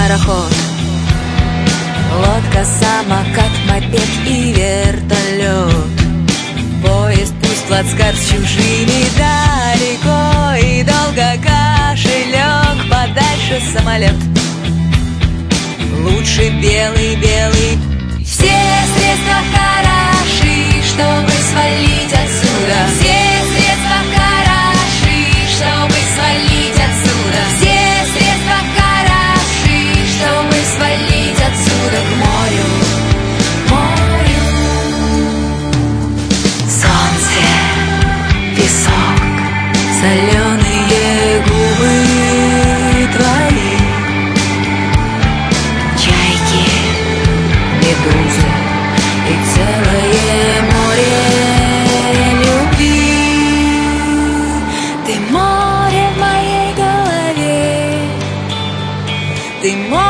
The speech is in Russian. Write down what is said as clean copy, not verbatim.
пароход, лодка, самокат, мопед и вертолет. Поезд, пусть плацкарт с чужими далеко, и долго кошелек, подальше самолет. Лучше белый, белый. Все средства хороши, чтобы свалить отсюда. Все средства хороши, чтобы свалить отсюда. Все средства хороши, чтобы свалить отсюда к морю, морю. Солнце, песок, соленые губы твои, чайки, медузы и целое море любви. Ты море в моей голове, ты море